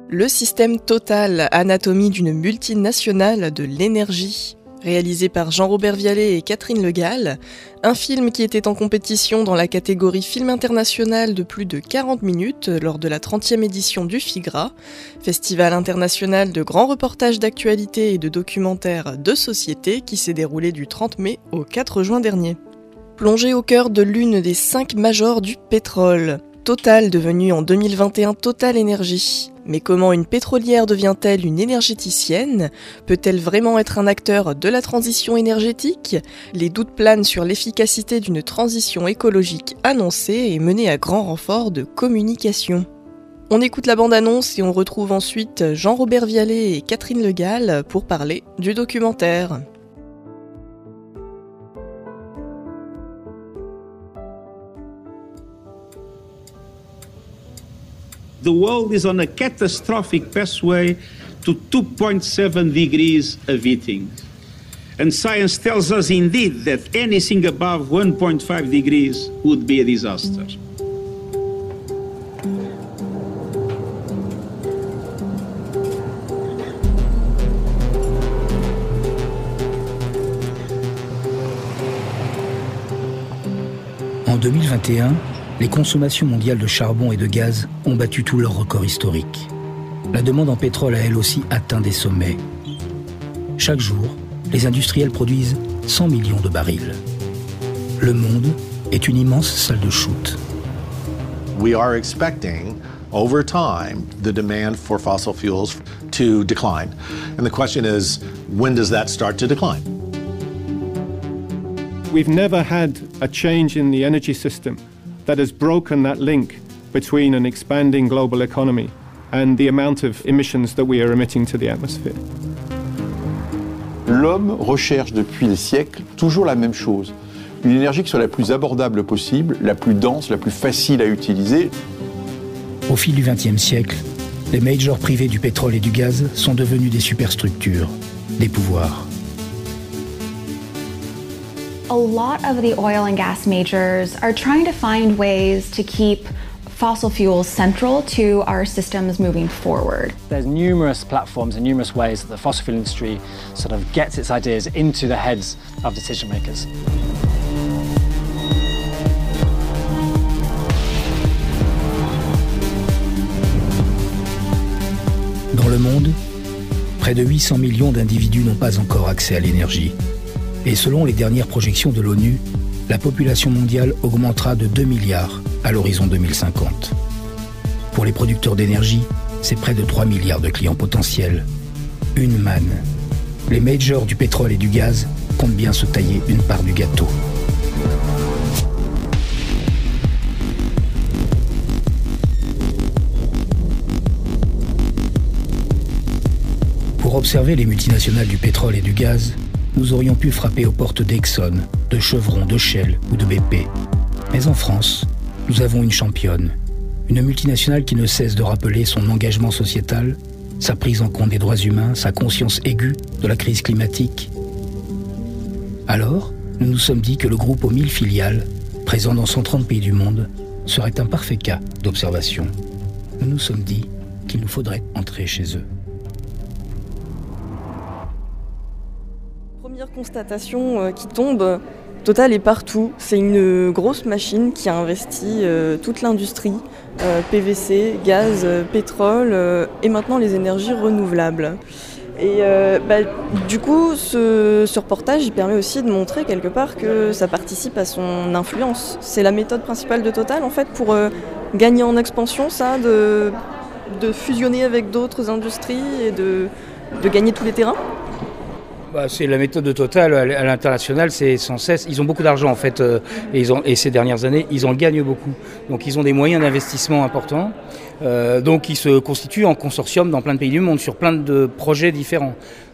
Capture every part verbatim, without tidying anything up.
Le système Total, anatomie d'une multinationale de l'énergie. Réalisé par Jean-Robert Vialet et Catherine Le Gall, un film qui était en compétition dans la catégorie film international de plus de quarante minutes lors de la trentième édition du FIGRA, Festival international de grands reportages d'actualité et de documentaires de société qui s'est déroulé du trente mai au quatre juin dernier. Plongé au cœur de l'une des cinq majors du pétrole, Total devenu en deux mille vingt et un Total Énergie. Mais comment une pétrolière devient-elle une énergéticienne ? Peut-elle vraiment être un acteur de la transition énergétique ? Les doutes planent sur l'efficacité d'une transition écologique annoncée et menée à grand renfort de communication. On écoute la bande-annonce et on retrouve ensuite Jean-Robert Vialet et Catherine Le Gall pour parler du documentaire. The world is on a catastrophic pathway to two point seven degrees of heating. And science tells us indeed that anything above one point five degrees would be a disaster. En deux mille vingt et un, les consommations mondiales de charbon et de gaz ont battu tous leurs records historiques. La demande en pétrole a elle aussi atteint des sommets. Chaque jour, les industriels produisent cent millions de barils. Le monde est une immense salle de shoot. We are expecting, over time, the demand for fossil fuels to decline. And the question is, when does that start to decline? We've never had a change in the energy system that has broken that link between an expanding global economy and the amount of emissions that we are emitting to the atmosphere. L'homme recherche depuis des siècles toujours la même chose, une énergie qui soit la plus abordable possible, la plus dense, la plus facile à utiliser. Au fil du vingtième siècle, les majors privés du pétrole et du gaz sont devenus des superstructures, des pouvoirs. A lot of the oil and gas majors are trying to find ways to keep fossil fuels central to our systems moving forward. There's numerous platforms and numerous ways that the fossil fuel industry sort of gets its ideas into the heads of decision makers. Dans le monde, près de huit cents millions d'individus n'ont pas encore accès à l'énergie. Et selon les dernières projections de l'ONU, la population mondiale augmentera de deux milliards à l'horizon deux mille cinquante. Pour les producteurs d'énergie, c'est près de trois milliards de clients potentiels. Une manne. Les majors du pétrole et du gaz comptent bien se tailler une part du gâteau. Pour observer les multinationales du pétrole et du gaz, nous aurions pu frapper aux portes d'Exxon, de Chevron, de Shell ou de B P. Mais en France, nous avons une championne, une multinationale qui ne cesse de rappeler son engagement sociétal, sa prise en compte des droits humains, sa conscience aiguë de la crise climatique. Alors, nous nous sommes dit que le groupe aux mille filiales, présent dans cent trente pays du monde, serait un parfait cas d'observation. Nous nous sommes dit qu'il nous faudrait entrer chez eux. Première constatation euh, qui tombe, Total est partout. C'est une grosse machine qui a investi euh, toute l'industrie, euh, P V C, gaz, euh, pétrole euh, et maintenant les énergies renouvelables. Et euh, bah, du coup, ce, ce reportage il permet aussi de montrer quelque part que ça participe à son influence. C'est la méthode principale de Total en fait pour euh, gagner en expansion, ça, de, de fusionner avec d'autres industries et de, de gagner tous les terrains. Bah, c'est la méthode de Total à l'international, c'est sans cesse. Ils ont beaucoup d'argent en fait, euh, et, ils ont, et ces dernières années, ils en gagnent beaucoup. Donc ils ont des moyens d'investissement importants. Euh, donc ils se constituent en consortium dans plein de pays du monde, sur plein de projets différents.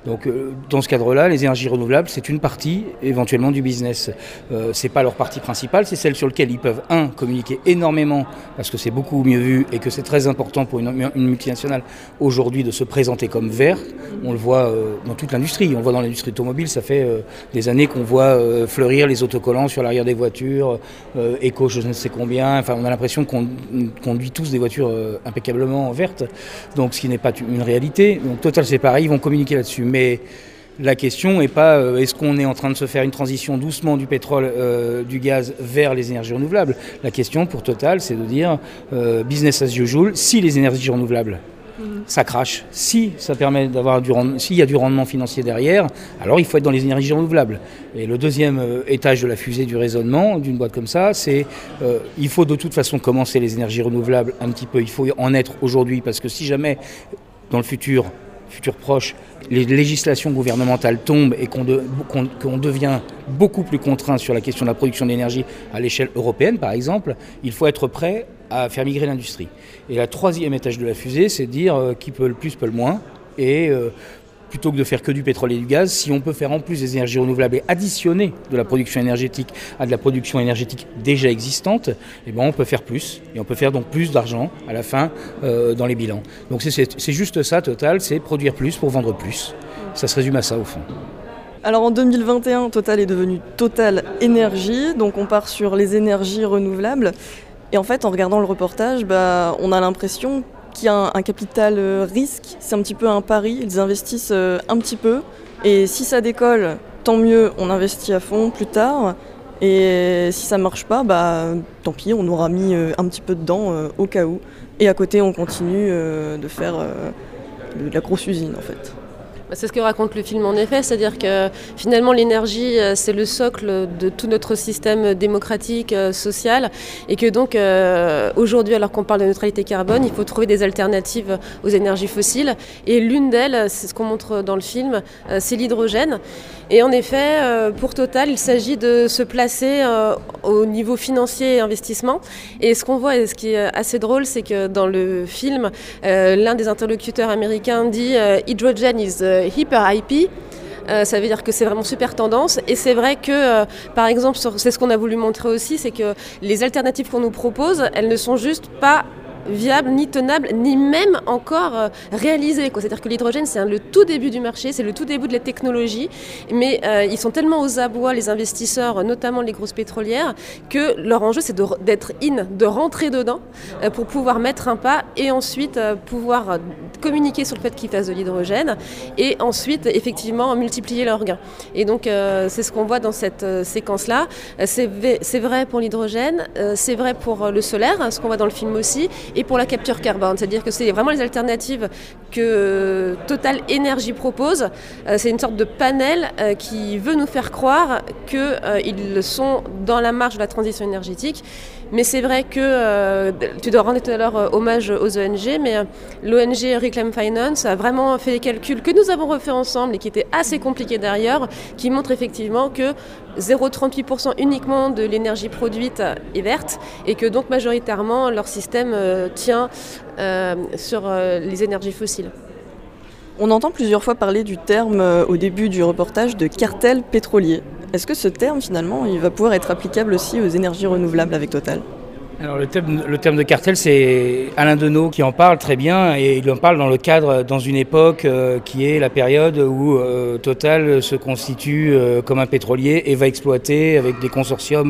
Donc euh, dans ce cadre-là, les énergies renouvelables, c'est une partie éventuellement du business. Euh, c'est pas leur partie principale, c'est celle sur laquelle ils peuvent, un, communiquer énormément, parce que c'est beaucoup mieux vu et que c'est très important pour une, une multinationale aujourd'hui de se présenter comme vert. On le voit euh, dans toute l'industrie, on le voit dans l'industrie automobile, ça fait euh, des années qu'on voit euh, fleurir les autocollants sur l'arrière des voitures, euh, éco je ne sais combien, enfin on a l'impression qu'on conduit tous des voitures euh, impeccablement vertes, donc ce qui n'est pas une réalité. Donc Total c'est pareil, ils vont communiquer là-dessus. Mais la question n'est pas euh, est-ce qu'on est en train de se faire une transition doucement du pétrole, euh, du gaz vers les énergies renouvelables. La question pour Total, c'est de dire euh, business as usual, si les énergies renouvelables, mmh. ça crache, si ça permet d'avoir du rendement, s'il y a du rendement financier derrière, alors il faut être dans les énergies renouvelables. Et le deuxième euh, étage de la fusée du raisonnement d'une boîte comme ça, c'est euh, il faut de toute façon commencer les énergies renouvelables un petit peu, il faut en être aujourd'hui, parce que si jamais dans le futur, futur proche, les législations gouvernementales tombent et qu'on, de, qu'on, qu'on devient beaucoup plus contraint sur la question de la production d'énergie à l'échelle européenne, par exemple, il faut être prêt à faire migrer l'industrie. Et la troisième étage de la fusée, c'est de dire euh, qui peut le plus, peut le moins. Et euh, plutôt que de faire que du pétrole et du gaz, si on peut faire en plus des énergies renouvelables et additionner de la production énergétique à de la production énergétique déjà existante, eh ben on peut faire plus. Et on peut faire donc plus d'argent à la fin euh, dans les bilans. Donc c'est, c'est, c'est juste ça, Total, c'est produire plus pour vendre plus. Ça se résume à ça au fond. Alors en deux mille vingt et un, Total est devenu Total Énergie, donc on part sur les énergies renouvelables. Et en fait, en regardant le reportage, bah, on a l'impression qu'il y a un, un capital risque, c'est un petit peu un pari, ils investissent euh, un petit peu, et si ça décolle, tant mieux, on investit à fond plus tard, et si ça marche pas, bah, tant pis, on aura mis euh, un petit peu dedans euh, au cas où, et à côté on continue euh, de faire euh, de la grosse usine en fait. C'est ce que raconte le film en effet, c'est-à-dire que finalement l'énergie c'est le socle de tout notre système démocratique, social, et que donc euh, aujourd'hui alors qu'on parle de neutralité carbone, il faut trouver des alternatives aux énergies fossiles, et l'une d'elles, c'est ce qu'on montre dans le film, euh, c'est l'hydrogène. Et en effet, euh, pour Total, il s'agit de se placer euh, au niveau financier et investissement. Et ce qu'on voit, et ce qui est assez drôle, c'est que dans le film, euh, l'un des interlocuteurs américains dit euh, « Hydrogen is uh, hyper I P ». Euh, ça veut dire que c'est vraiment super tendance, et c'est vrai que euh, par exemple sur, c'est ce qu'on a voulu montrer aussi, c'est que les alternatives qu'on nous propose, elles ne sont juste pas viable, ni tenable, ni même encore euh, réalisé. Quoi. C'est-à-dire que l'hydrogène, c'est un, le tout début du marché, c'est le tout début de la technologie, mais euh, ils sont tellement aux abois, les investisseurs, notamment les grosses pétrolières, que leur enjeu, c'est de, d'être in, de rentrer dedans euh, pour pouvoir mettre un pas et ensuite euh, pouvoir communiquer sur le fait qu'ils fassent de l'hydrogène et ensuite, effectivement, multiplier leurs gains. Et donc, euh, c'est ce qu'on voit dans cette euh, séquence-là. Euh, c'est, c'est vrai pour l'hydrogène, euh, c'est vrai pour euh, le solaire, hein, ce qu'on voit dans le film aussi, et pour la capture carbone, c'est-à-dire que c'est vraiment les alternatives que Total Énergie propose. Euh, c'est une sorte de panel euh, qui veut nous faire croire qu'ils euh, sont dans la marge de la transition énergétique. Mais c'est vrai que, euh, tu dois rendre tout à l'heure euh, hommage aux O N G, mais euh, l'O N G Reclaim Finance a vraiment fait des calculs que nous avons refaits ensemble et qui étaient assez compliqués d'ailleurs, qui montrent effectivement que zéro virgule trente-huit pour cent uniquement de l'énergie produite est verte et que donc majoritairement leur système euh, tient euh, sur euh, les énergies fossiles. On entend plusieurs fois parler du terme euh, au début du reportage de cartel pétrolier. Est-ce que ce terme, finalement, il va pouvoir être applicable aussi aux énergies renouvelables avec Total ? Alors le terme, le terme de cartel, c'est Alain Deneau qui en parle très bien, et il en parle dans le cadre, dans une époque euh, qui est la période où euh, Total se constitue euh, comme un pétrolier et va exploiter avec des consortiums.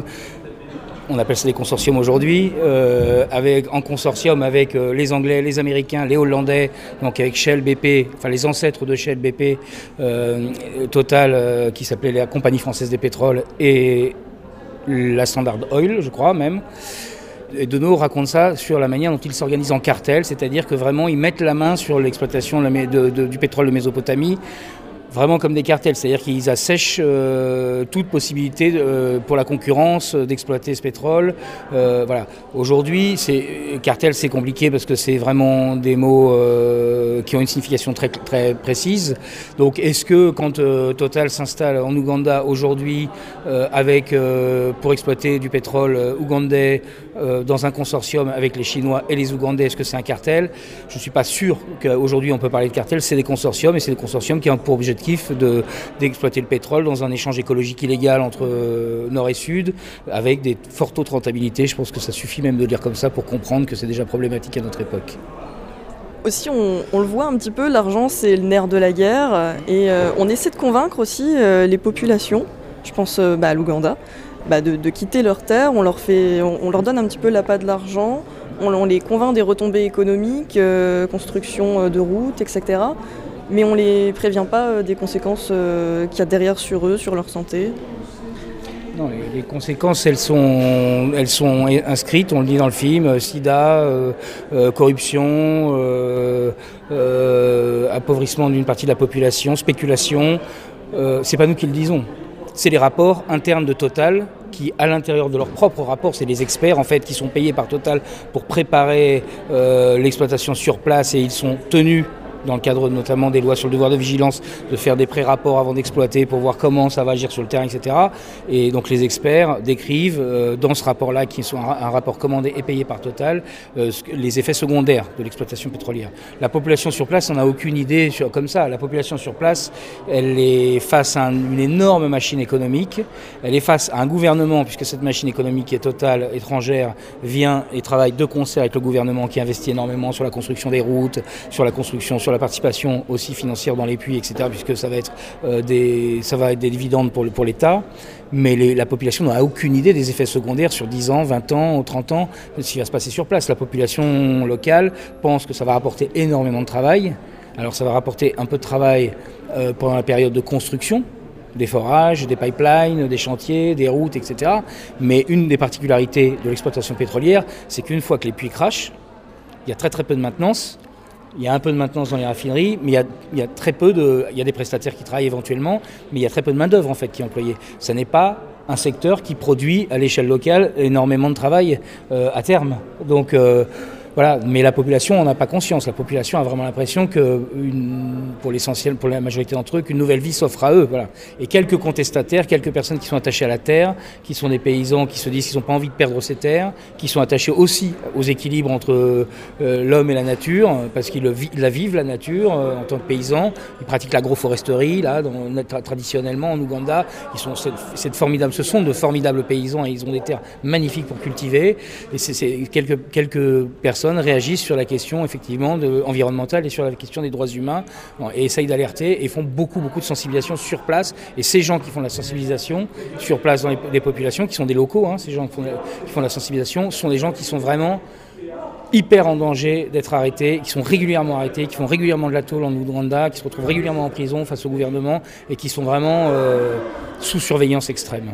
On appelle ça des consortiums aujourd'hui, euh, avec, en consortium avec euh, les Anglais, les Américains, les Hollandais, donc avec Shell, B P, enfin les ancêtres de Shell, B P, euh, Total, euh, qui s'appelait la Compagnie Française des Pétroles, et la Standard Oil, je crois même. Et Deneau raconte ça sur la manière dont ils s'organisent en cartel, c'est-à-dire que vraiment ils mettent la main sur l'exploitation de la, de, de, du pétrole de Mésopotamie, vraiment comme des cartels, c'est-à-dire qu'ils assèchent euh, toute possibilité euh, pour la concurrence euh, d'exploiter ce pétrole. Euh, voilà. Aujourd'hui, c'est, cartel, c'est compliqué parce que c'est vraiment des mots euh, qui ont une signification très, très précise. Donc, est-ce que quand euh, Total s'installe en Ouganda aujourd'hui euh, avec, euh, pour exploiter du pétrole euh, ougandais euh, dans un consortium avec les Chinois et les Ougandais, est-ce que c'est un cartel ? Je ne suis pas sûr qu'aujourd'hui on peut parler de cartel. C'est des consortiums et c'est des consortiums qui ont pour objet de l'objectif de, d'exploiter le pétrole dans un échange écologique illégal entre euh, nord et sud, avec des forts taux de rentabilité. Je pense que ça suffit même de le dire comme ça pour comprendre que c'est déjà problématique à notre époque. Aussi, on, on le voit un petit peu, l'argent c'est le nerf de la guerre et euh, on essaie de convaincre aussi euh, les populations, je pense euh, bah, à l'Ouganda, bah, de, de quitter leurs terres, on leur, fait, on, on leur donne un petit peu l'appât de l'argent, on, on les convainc des retombées économiques, euh, construction de routes, et cetera. Mais on ne les prévient pas euh, des conséquences euh, qu'il y a derrière sur eux, sur leur santé. Non, les, les conséquences, elles sont, elles sont inscrites, on le dit dans le film, sida, euh, euh, corruption, euh, euh, appauvrissement d'une partie de la population, spéculation. Euh, c'est pas nous qui le disons, c'est les rapports internes de Total qui, à l'intérieur de leurs propres rapports, c'est les experts en fait qui sont payés par Total pour préparer euh, l'exploitation sur place et ils sont tenus, dans le cadre notamment des lois sur le devoir de vigilance, de faire des pré-rapports avant d'exploiter pour voir comment ça va agir sur le terrain, et cetera. Et donc les experts décrivent euh, dans ce rapport-là, qui sont un, un rapport commandé et payé par Total, euh, les effets secondaires de l'exploitation pétrolière. La population sur place n'en a aucune idée sur, comme ça. La population sur place, elle est face à un, une énorme machine économique, elle est face à un gouvernement, puisque cette machine économique est Total, étrangère, vient et travaille de concert avec le gouvernement qui investit énormément sur la construction des routes, sur la construction, sur la participation aussi financière dans les puits, et cetera, puisque ça va être, euh, des, ça va être des dividendes pour, le, pour l'État. Mais les, la population n'a aucune idée des effets secondaires sur dix ans, vingt ans, trente ans, de ce qui va se passer sur place. La population locale pense que ça va rapporter énormément de travail. Alors ça va rapporter un peu de travail euh, pendant la période de construction, des forages, des pipelines, des chantiers, des routes, et cetera. Mais une des particularités de l'exploitation pétrolière, c'est qu'une fois que les puits crachent, il y a très très peu de maintenance. Il y a un peu de maintenance dans les raffineries, mais il y a, il y a très peu de, il y a des prestataires qui travaillent éventuellement, mais il y a très peu de main-d'œuvre en fait qui est employée. Ce n'est pas un secteur qui produit à l'échelle locale énormément de travail euh, à terme. Donc euh, voilà, mais la population n'en a pas conscience. La population a vraiment l'impression que, une, pour l'essentiel, pour la majorité d'entre eux, qu'une nouvelle vie s'offre à eux. Voilà. Et quelques contestataires, quelques personnes qui sont attachées à la terre, qui sont des paysans, qui se disent qu'ils n'ont pas envie de perdre ces terres, qui sont attachés aussi aux équilibres entre euh, l'homme et la nature, parce qu'ils vi- la vivent la nature euh, en tant que paysans. Ils pratiquent l'agroforesterie là, dans, tra- traditionnellement en Ouganda. Ils sont cette, cette formidable, ce sont de formidables paysans et ils ont des terres magnifiques pour cultiver. Et c'est, c'est quelques, quelques personnes réagissent sur la question effectivement de, environnementale et sur la question des droits humains et essayent d'alerter et font beaucoup beaucoup de sensibilisation sur place. Et ces gens qui font la sensibilisation sur place dans les, les populations, qui sont des locaux, hein, ces gens qui font, la, qui font la sensibilisation, sont des gens qui sont vraiment hyper en danger d'être arrêtés, qui sont régulièrement arrêtés, qui font régulièrement de la tôle en Ouganda, qui se retrouvent régulièrement en prison face au gouvernement et qui sont vraiment euh, sous surveillance extrême.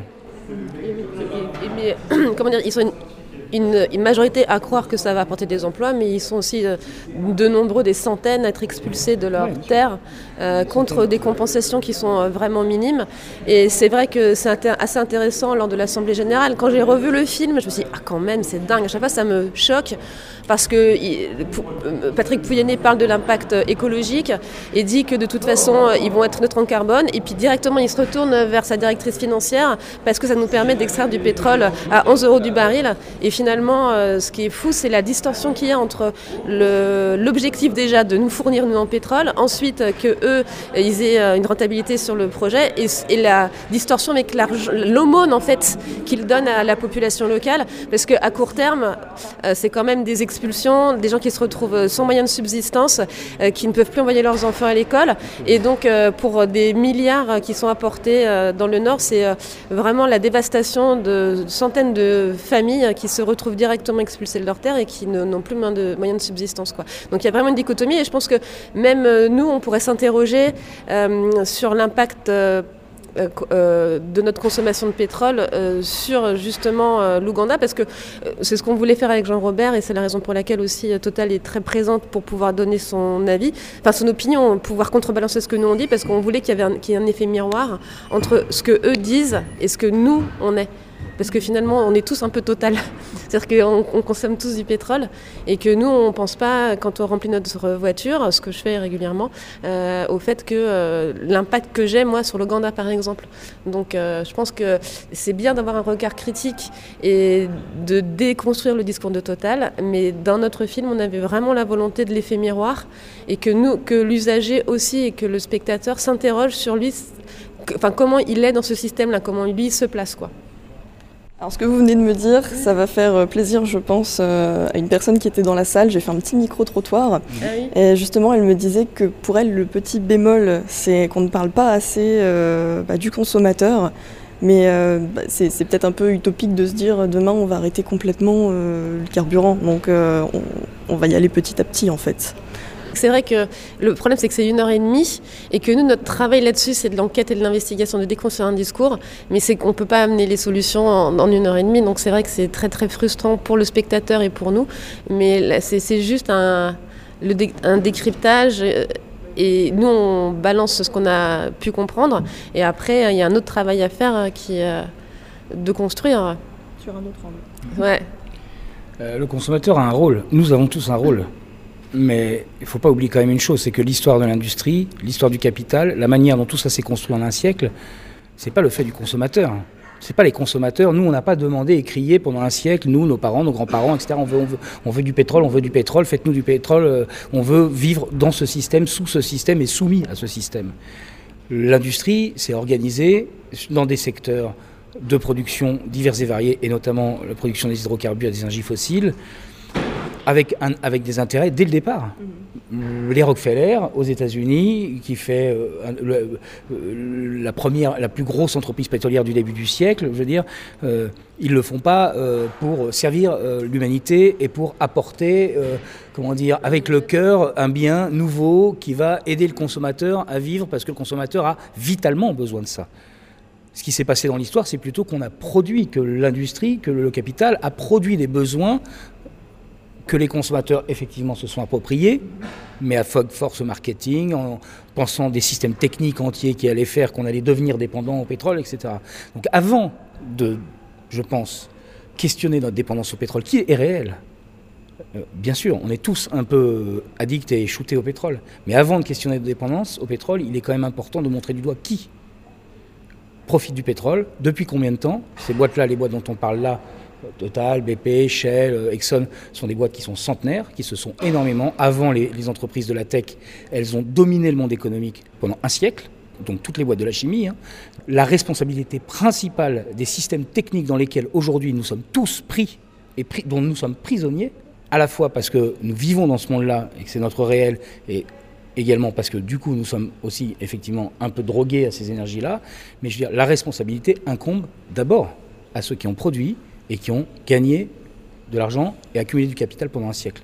Mais, comment dire, ils sont une... Une, une majorité à croire que ça va apporter des emplois, mais ils sont aussi euh, de nombreux, des centaines à être expulsés de leurs oui, terres euh, contre des compensations qui sont euh, vraiment minimes. Et c'est vrai que c'est intér- assez intéressant lors de l'Assemblée Générale. Quand j'ai revu le film, je me suis dit « Ah quand même, c'est dingue !» À chaque fois, ça me choque parce que il, pour, euh, Patrick Pouyanné parle de l'impact écologique et dit que de toute façon, euh, ils vont être neutres en carbone. Et puis directement, il se retourne vers sa directrice financière parce que ça nous permet d'extraire du pétrole à onze euros du baril. Et finalement, euh, ce qui est fou, c'est la distorsion qu'il y a entre le, l'objectif déjà de nous fournir nous en pétrole, ensuite que eux, ils aient une rentabilité sur le projet, et, et la distorsion avec l'aumône en fait qu'ils donnent à la population locale, parce qu'à court terme, euh, c'est quand même des expulsions, des gens qui se retrouvent sans moyen de subsistance, euh, qui ne peuvent plus envoyer leurs enfants à l'école, et donc euh, pour des milliards qui sont apportés euh, dans le Nord, c'est euh, vraiment la dévastation de centaines de familles qui se retrouvent directement expulsés de leur terre et qui ne, n'ont plus moyen de, moyen de subsistance, quoi. Donc il y a vraiment une dichotomie et je pense que même euh, nous, on pourrait s'interroger euh, sur l'impact euh, euh, de notre consommation de pétrole euh, sur justement euh, l'Ouganda, parce que euh, c'est ce qu'on voulait faire avec Jean-Robert et c'est la raison pour laquelle aussi euh, Total est très présente pour pouvoir donner son avis, enfin son opinion, pouvoir contrebalancer ce que nous on dit, parce qu'on voulait qu'il y, avait un, qu'il y ait un effet miroir entre ce que eux disent et ce que nous on est. Parce que finalement, on est tous un peu Total. C'est-à-dire qu'on on consomme tous du pétrole et que nous, on ne pense pas, quand on remplit notre voiture, ce que je fais régulièrement, euh, au fait que euh, l'impact que j'ai, moi, sur l'Ouganda, par exemple. Donc, euh, je pense que c'est bien d'avoir un regard critique et de déconstruire le discours de Total, mais dans notre film, on avait vraiment la volonté de l'effet miroir et que, nous, que l'usager aussi et que le spectateur s'interroge sur lui, enfin, comment il est dans ce système-là, comment lui se place, quoi. Alors ce que vous venez de me dire, ça va faire plaisir, je pense, euh, à une personne qui était dans la salle. J'ai fait un petit micro-trottoir. Ah oui. Et justement, elle me disait que pour elle, le petit bémol, c'est qu'on ne parle pas assez euh, bah, du consommateur. Mais euh, bah, c'est, c'est peut-être un peu utopique de se dire demain, on va arrêter complètement euh, le carburant. Donc euh, on, on va y aller petit à petit, en fait. C'est vrai que le problème, c'est que c'est une heure et demie et que nous, notre travail là-dessus, c'est de l'enquête et de l'investigation, de déconstruire un discours, mais c'est qu'on ne peut pas amener les solutions en, en une heure et demie, donc c'est vrai que c'est très très frustrant pour le spectateur et pour nous, mais là, c'est, c'est juste un, le dé, un décryptage et nous, on balance ce qu'on a pu comprendre et après, il y a un autre travail à faire qui est de construire. Sur un autre angle. Ouais. Euh, le consommateur a un rôle, nous avons tous un rôle. Mais il ne faut pas oublier quand même une chose, c'est que l'histoire de l'industrie, l'histoire du capital, la manière dont tout ça s'est construit en un siècle, c'est pas le fait du consommateur. C'est pas les consommateurs. Nous, on n'a pas demandé et crié pendant un siècle, nous, nos parents, nos grands-parents, et cetera. On veut, on veut, on veut du pétrole, on veut du pétrole, faites-nous du pétrole. Euh, on veut vivre dans ce système, sous ce système et soumis à ce système. L'industrie s'est organisée dans des secteurs de production divers et variés, et notamment la production des hydrocarbures et des énergies fossiles, Avec, un, avec des intérêts dès le départ. Mmh. Les Rockefeller aux États-Unis, qui fait euh, un, le, euh, la première, la plus grosse entreprise pétrolière du début du siècle, je veux dire, euh, ils le font pas euh, pour servir euh, l'humanité et pour apporter, euh, comment dire, avec le cœur, un bien nouveau qui va aider le consommateur à vivre, parce que le consommateur a vitalement besoin de ça. Ce qui s'est passé dans l'histoire, c'est plutôt qu'on a produit, que l'industrie, que le capital a produit des besoins que les consommateurs, effectivement, se sont appropriés, mais à force marketing, en pensant des systèmes techniques entiers qui allaient faire qu'on allait devenir dépendant au pétrole, et cetera. Donc avant de, je pense, questionner notre dépendance au pétrole, qui est réelle, euh, bien sûr, on est tous un peu addicts et shootés au pétrole, mais avant de questionner notre dépendance au pétrole, il est quand même important de montrer du doigt qui profite du pétrole, depuis combien de temps. Ces boîtes-là, les boîtes dont on parle là, Total, B P, Shell, Exxon, sont des boîtes qui sont centenaires, qui se sont énormément, avant les, les entreprises de la tech, elles ont dominé le monde économique pendant un siècle, donc toutes les boîtes de la chimie. Hein. La responsabilité principale des systèmes techniques dans lesquels aujourd'hui nous sommes tous pris, et pris, dont nous sommes prisonniers, à la fois parce que nous vivons dans ce monde-là et que c'est notre réel, et également parce que du coup nous sommes aussi effectivement un peu drogués à ces énergies-là, mais je veux dire, la responsabilité incombe d'abord à ceux qui ont produit et qui ont gagné de l'argent et accumulé du capital pendant un siècle.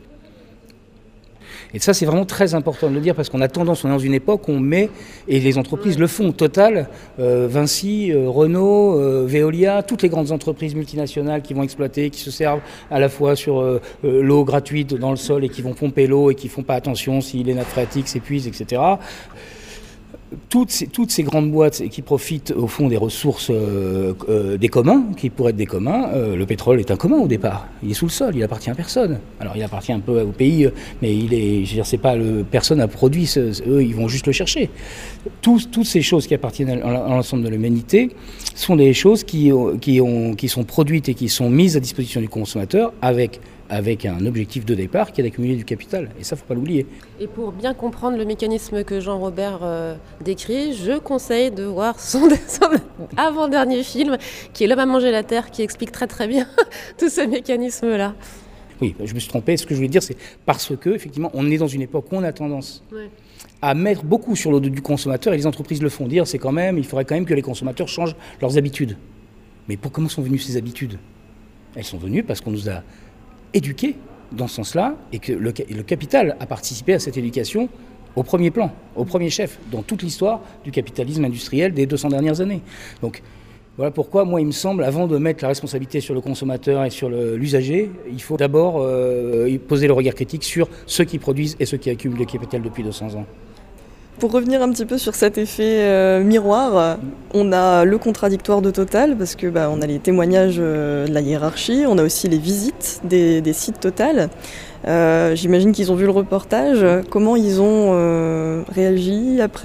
Et ça, c'est vraiment très important de le dire, parce qu'on a tendance, on est dans une époque où on met, et les entreprises le font, Total, euh, Vinci, euh, Renault, euh, Veolia, toutes les grandes entreprises multinationales qui vont exploiter, qui se servent à la fois sur euh, euh, l'eau gratuite dans le sol et qui vont pomper l'eau et qui ne font pas attention si les nappes phréatiques s'épuisent, et cetera. Toutes ces, toutes ces grandes boîtes qui profitent au fond des ressources euh, euh, des communs, qui pourraient être des communs, euh, le pétrole est un commun au départ. Il est sous le sol, il appartient à personne. Alors il appartient un peu au pays, mais il est, je veux dire, c'est pas le, personne n'a produit, ce, eux ils vont juste le chercher. Tous, toutes ces choses qui appartiennent à l'ensemble de l'humanité sont des choses qui, qui, ont, qui sont produites et qui sont mises à disposition du consommateur avec avec un objectif de départ qui est d'accumuler du capital. Et ça, il ne faut pas l'oublier. Et pour bien comprendre le mécanisme que Jean-Robert euh, décrit, je conseille de voir son, son avant-dernier film, qui est L'homme a mangé la terre, qui explique très très bien tout ce mécanisme-là. Oui, je me suis trompé. Ce que je voulais dire, c'est parce que, effectivement, on est dans une époque où on a tendance ouais. à mettre beaucoup sur le dos du consommateur, et les entreprises le font dire, c'est quand même, il faudrait quand même que les consommateurs changent leurs habitudes. Mais pour, comment sont venues ces habitudes ? Elles sont venues parce qu'on nous a éduqués dans ce sens-là, et que le, le capital a participé à cette éducation au premier plan, au premier chef, dans toute l'histoire du capitalisme industriel des deux cents dernières années. Donc voilà pourquoi, moi, il me semble, avant de mettre la responsabilité sur le consommateur et sur le, l'usager, il faut d'abord euh, poser le regard critique sur ceux qui produisent et ceux qui accumulent le capital depuis deux cents ans. Pour revenir un petit peu sur cet effet euh, miroir, on a le contradictoire de Total, parce que bah, on a les témoignages euh, de la hiérarchie, on a aussi les visites des, des sites Total. Euh, j'imagine qu'ils ont vu le reportage. Comment ils ont euh, réagi après ?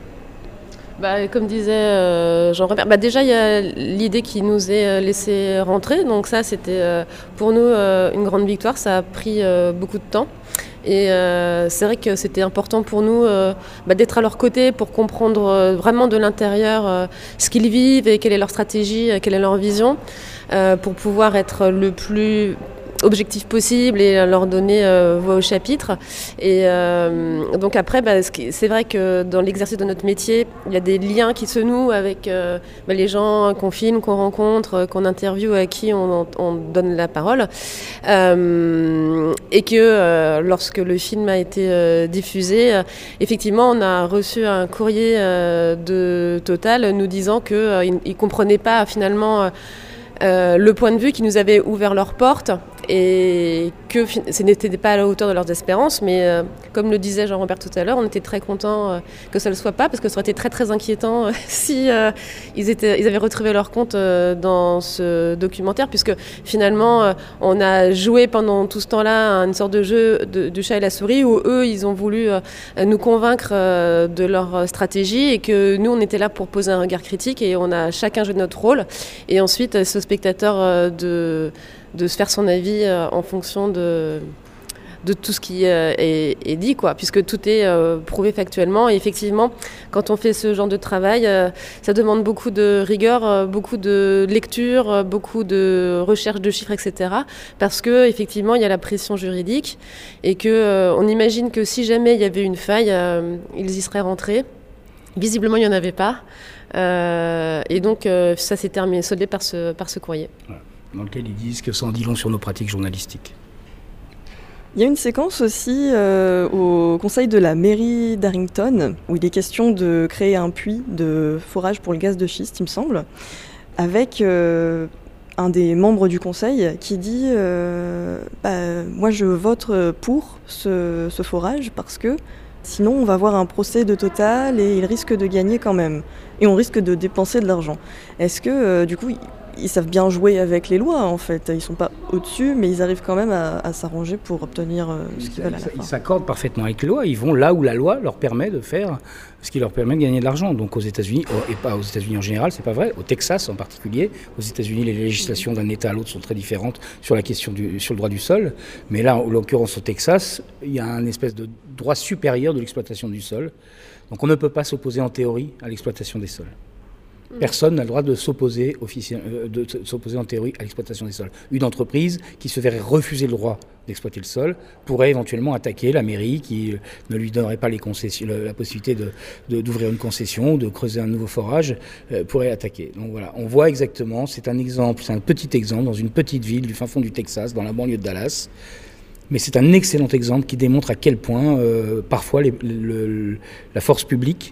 Bah, comme disait euh, Jean-Robert, bah, déjà il y a l'idée qui nous est laissée rentrer, donc ça c'était euh, pour nous euh, une grande victoire, ça a pris euh, beaucoup de temps. Et euh, c'est vrai que c'était important pour nous euh, bah, d'être à leur côté pour comprendre euh, vraiment de l'intérieur euh, ce qu'ils vivent et quelle est leur stratégie, euh, quelle est leur vision, euh, pour pouvoir être le plus objectif possible et leur donner euh, voix au chapitre. Et euh, donc après, bah, c'est vrai que dans l'exercice de notre métier, il y a des liens qui se nouent avec euh, bah, les gens qu'on filme, qu'on rencontre, qu'on interviewe, à qui on, on donne la parole. Euh, et que euh, lorsque le film a été euh, diffusé, euh, effectivement, on a reçu un courrier euh, de Total nous disant qu'ils euh, ne comprenaient pas finalement euh, Euh, le point de vue qui nous avait ouvert leurs portes et que ce n'était pas à la hauteur de leurs espérances, mais euh, comme le disait Jean-Robert tout à l'heure, on était très contents euh, que ça ne le soit pas, parce que ça aurait été très très inquiétant euh, si euh, ils, étaient, ils avaient retrouvé leur compte euh, dans ce documentaire, puisque finalement euh, on a joué pendant tout ce temps-là une sorte de jeu de, du chat et la souris, où eux ils ont voulu euh, nous convaincre euh, de leur stratégie, et que nous on était là pour poser un regard critique, et on a chacun joué notre rôle, et ensuite ce spectateur euh, de, de se faire son avis euh, en fonction de, de tout ce qui euh, est, est dit, quoi, puisque tout est euh, prouvé factuellement. Et effectivement, quand on fait ce genre de travail, euh, ça demande beaucoup de rigueur, euh, beaucoup de lecture, euh, beaucoup de recherche de chiffres, et cetera. Parce que effectivement, il y a la pression juridique, et que euh, on imagine que si jamais il y avait une faille, euh, ils y seraient rentrés. Visiblement, il n'y en avait pas. Euh, et donc, euh, ça s'est terminé, soldé par ce, par ce courrier. Voilà. Dans lequel ils disent que ça en dit long sur nos pratiques journalistiques. Il y a une séquence aussi euh, au conseil de la mairie d'Arrington, où il est question de créer un puits de forage pour le gaz de schiste, il me semble, avec euh, un des membres du conseil qui dit euh, bah, « Moi, je vote pour ce, ce forage parce que sinon, on va avoir un procès de Total et ils risquent de gagner quand même. Et on risque de dépenser de l'argent. » Est-ce que, euh, du coup, ils, ils savent bien jouer avec les lois, en fait. Ils sont pas au-dessus, mais ils arrivent quand même à, à s'arranger pour obtenir euh, ce qu'ils veulent à la fin. Ils s'accordent parfaitement avec les lois. Ils vont là où la loi leur permet de faire ce qui leur permet de gagner de l'argent. Donc aux États-Unis, et pas aux États-Unis en général, c'est pas vrai. Au Texas en particulier. Aux États-Unis, les législations d'un État à l'autre sont très différentes sur la question du, sur le droit du sol. Mais là, en l'occurrence au Texas, il y a un espèce de droit supérieur de l'exploitation du sol. Donc on ne peut pas s'opposer en théorie à l'exploitation des sols. Personne n'a le droit de s'opposer, officiel, de s'opposer en théorie à l'exploitation des sols. Une entreprise qui se verrait refuser le droit d'exploiter le sol pourrait éventuellement attaquer la mairie qui ne lui donnerait pas les concessions, la possibilité de, de, d'ouvrir une concession, de creuser un nouveau forage, euh, pourrait attaquer. Donc voilà, on voit exactement, c'est un exemple, c'est un petit exemple dans une petite ville du fin fond du Texas, dans la banlieue de Dallas. Mais c'est un excellent exemple qui démontre à quel point euh, parfois les, le, le, la force publique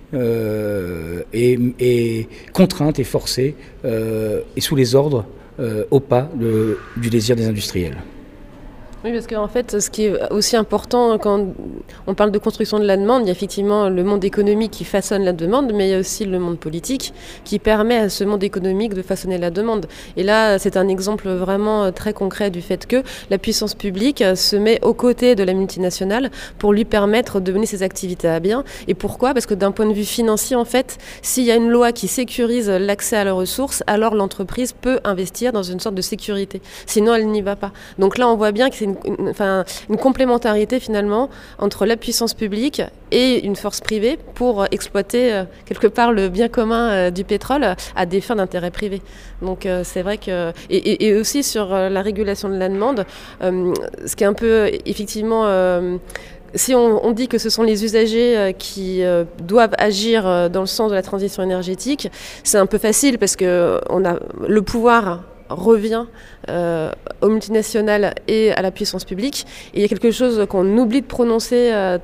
euh, est, est contrainte et forcée euh, et sous les ordres euh, au pas de, du désir des industriels. Oui, parce qu'en fait, ce qui est aussi important quand on parle de construction de la demande, il y a effectivement le monde économique qui façonne la demande, mais il y a aussi le monde politique qui permet à ce monde économique de façonner la demande. Et là, c'est un exemple vraiment très concret du fait que la puissance publique se met aux côtés de la multinationale pour lui permettre de mener ses activités à bien. Et pourquoi ? Parce que d'un point de vue financier, en fait, s'il y a une loi qui sécurise l'accès à leurs ressources, alors l'entreprise peut investir dans une sorte de sécurité. Sinon, elle n'y va pas. Donc là, on voit bien que c'est une Une, enfin, une complémentarité finalement entre la puissance publique et une force privée pour exploiter euh, quelque part le bien commun euh, du pétrole à des fins d'intérêt privé. Donc euh, c'est vrai que et, et, et aussi sur euh, la régulation de la demande, euh, ce qui est un peu effectivement euh, si on, on dit que ce sont les usagers euh, qui euh, doivent agir euh, dans le sens de la transition énergétique, c'est un peu facile parce que on a le pouvoir revient euh, aux multinationales et à la puissance publique. Et il y a quelque chose qu'on oublie de prononcer euh,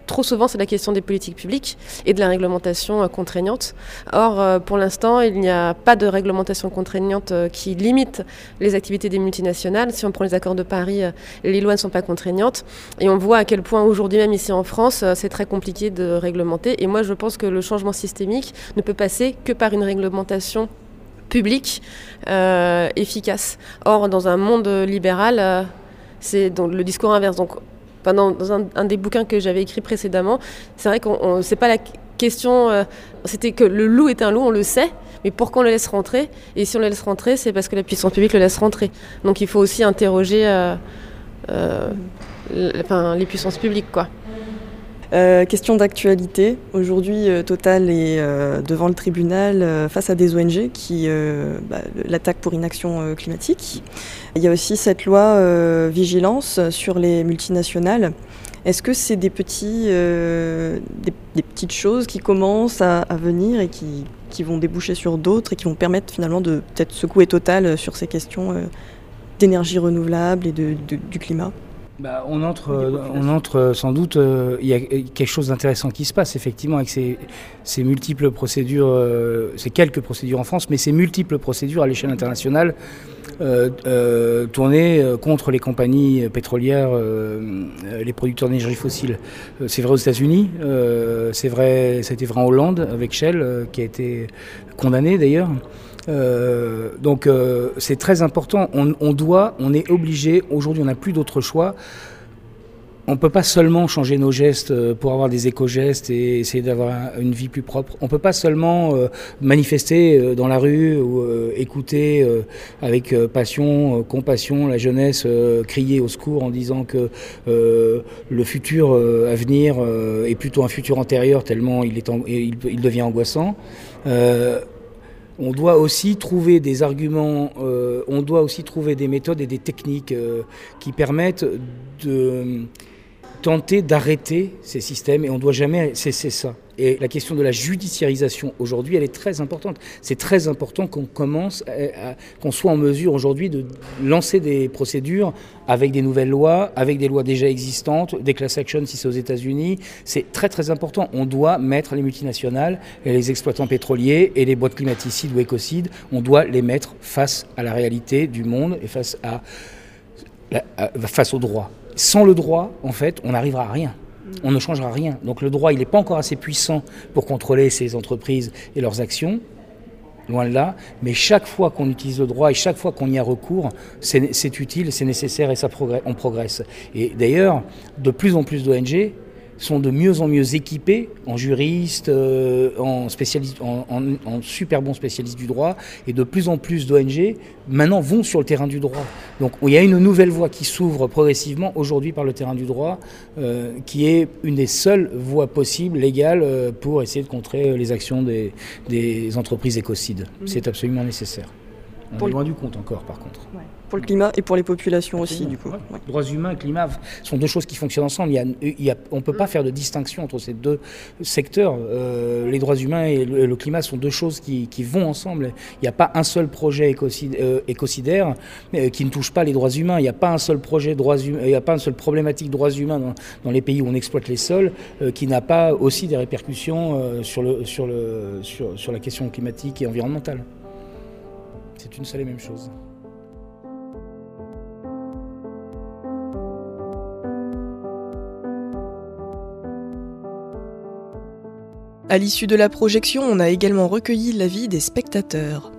trop souvent, c'est la question des politiques publiques et de la réglementation euh, contraignante. Or, euh, pour l'instant, il n'y a pas de réglementation contraignante euh, qui limite les activités des multinationales. Si on prend les accords de Paris, euh, les lois ne sont pas contraignantes. Et on voit à quel point aujourd'hui, même ici en France, euh, c'est très compliqué de réglementer. Et moi, je pense que le changement systémique ne peut passer que par une réglementation publique euh, efficace. Or, dans un monde libéral, euh, c'est donc le discours inverse. Donc, pendant dans un, un des bouquins que j'avais écrit précédemment, c'est vrai qu'on c'est pas la question. Euh, c'était que le loup est un loup, on le sait, mais pourquoi on le laisse rentrer ? Et si on le laisse rentrer, c'est parce que la puissance publique le laisse rentrer. Donc, il faut aussi interroger euh, euh, l- enfin, les puissances publiques, quoi. Euh, question d'actualité. Aujourd'hui, euh, Total est euh, devant le tribunal euh, face à des O N G qui euh, bah, l'attaquent pour inaction euh, climatique. Il y a aussi cette loi euh, vigilance sur les multinationales. Est-ce que c'est des, petits, euh, des, des petites choses qui commencent à, à venir et qui, qui vont déboucher sur d'autres et qui vont permettre finalement de peut-être secouer Total sur ces questions euh, d'énergie renouvelable et de, de, du climat ? Bah, on, entre, on entre sans doute, euh, il y a quelque chose d'intéressant qui se passe effectivement avec ces, ces multiples procédures, euh, ces quelques procédures en France, mais ces multiples procédures à l'échelle internationale euh, euh, tournées contre les compagnies pétrolières, euh, les producteurs d'énergie fossile. Euh, c'est vrai aux États-Unis, euh, c'est vrai, ça a été vrai en Hollande avec Shell, euh, qui a été condamné d'ailleurs. Euh, donc euh, c'est très important, on, on doit, on est obligé, aujourd'hui on n'a plus d'autre choix, on ne peut pas seulement changer nos gestes pour avoir des éco-gestes et essayer d'avoir une vie plus propre, on ne peut pas seulement euh, manifester dans la rue ou euh, écouter euh, avec euh, passion, euh, compassion la jeunesse euh, crier au secours en disant que euh, le futur euh, à venir euh, est plutôt un futur antérieur tellement il, est en, il, il devient angoissant. Euh, On doit aussi trouver des arguments, euh, on doit aussi trouver des méthodes et des techniques euh, qui permettent de tenter d'arrêter ces systèmes et on ne doit jamais cesser ça. Et la question de la judiciarisation aujourd'hui, elle est très importante. C'est très important qu'on commence, à, à, qu'on soit en mesure aujourd'hui de lancer des procédures avec des nouvelles lois, avec des lois déjà existantes, des class actions si c'est aux États-Unis. C'est très très important. On doit mettre les multinationales, et les exploitants pétroliers et les boîtes climaticides ou écocides, on doit les mettre face à la réalité du monde et face, à, à, face au droit. Sans le droit, en fait, on n'arrivera à rien. On ne changera rien. Donc le droit, il n'est pas encore assez puissant pour contrôler ces entreprises et leurs actions, loin de là. Mais chaque fois qu'on utilise le droit et chaque fois qu'on y a recours, c'est, c'est utile, c'est nécessaire et ça progresse, on progresse. Et d'ailleurs, de plus en plus d'O N G sont de mieux en mieux équipés en juristes, euh, en, spécialistes, en, en, en super bons spécialistes du droit, et de plus en plus d'O N G maintenant vont sur le terrain du droit. Donc il y a une nouvelle voie qui s'ouvre progressivement aujourd'hui par le terrain du droit, euh, qui est une des seules voies possibles, légales, euh, pour essayer de contrer les actions des, des entreprises écocides. Mmh. C'est absolument nécessaire. On pour est loin le... du compte encore, par contre. Ouais. Pour le climat et pour les populations aussi, du coup. Ouais. Ouais. Droits humains et climat sont deux choses qui fonctionnent ensemble. Il y a, il y a, on ne peut pas faire de distinction entre ces deux secteurs. Euh, les droits humains et le, le climat sont deux choses qui, qui vont ensemble. Il n'y a pas un seul projet écocide, euh, écocidaire euh, qui ne touche pas les droits humains. Il n'y a pas un seul projet droits humains, il n'y a pas une seule problématique droits humains dans, dans les pays où on exploite les sols euh, qui n'a pas aussi des répercussions euh, sur, le, sur, le, sur, sur la question climatique et environnementale. C'est une seule et même chose. À l'issue de la projection, on a également recueilli l'avis des spectateurs.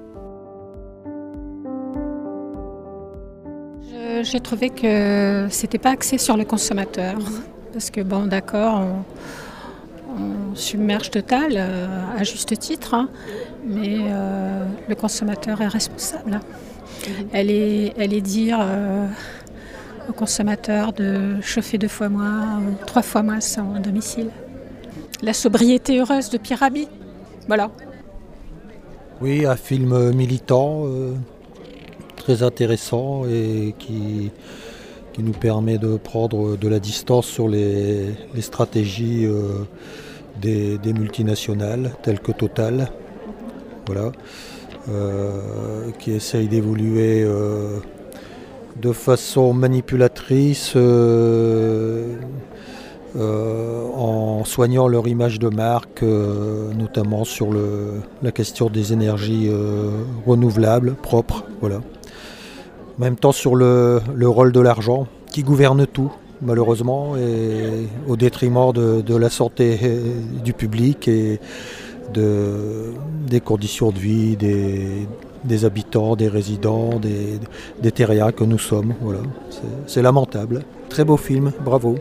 Je, j'ai trouvé que c'était pas axé sur le consommateur. Parce que bon, d'accord, on, on submerge Total euh, à juste titre, hein, mais euh, le consommateur est responsable. Elle est, elle est dire euh, au consommateur de chauffer deux fois moins ou trois fois moins son domicile. La sobriété heureuse de Pierre Rabhi. Voilà. Oui, un film militant, euh, très intéressant et qui, qui nous permet de prendre de la distance sur les, les stratégies euh, des, des multinationales telles que Total. Voilà. Euh, qui essaye d'évoluer euh, de façon manipulatrice. Euh, euh, en soignant leur image de marque, euh, notamment sur le, la question des énergies euh, renouvelables, propres. Voilà. En même temps sur le, le rôle de l'argent qui gouverne tout, malheureusement, et au détriment de, de la santé du public et de, des conditions de vie des, des habitants, des résidents, des, des terriens que nous sommes. Voilà. C'est, c'est lamentable. Très beau film, bravo.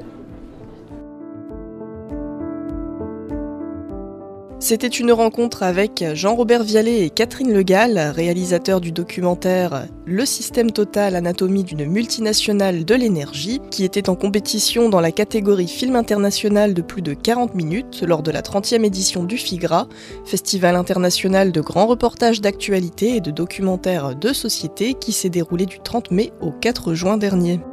C'était une rencontre avec Jean-Robert Vialet et Catherine Le Gall, réalisateurs du documentaire Le système total, anatomie d'une multinationale de l'énergie, qui était en compétition dans la catégorie film international de plus de quarante minutes lors de la trentième édition du FIGRA, Festival international de grands reportages d'actualité et de documentaires de société qui s'est déroulé du trente mai au quatre juin dernier.